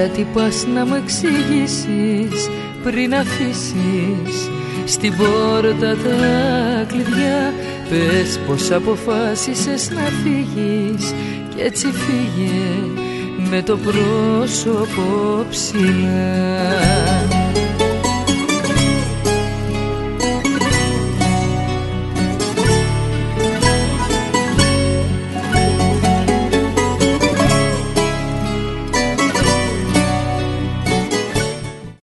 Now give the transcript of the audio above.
Γιατί πας να μου εξηγήσεις πριν αφήσεις στην πόρτα τα κλειδιά? Πες πως αποφάσισες να φύγεις κι έτσι φύγε με το πρόσωπο ψηλά.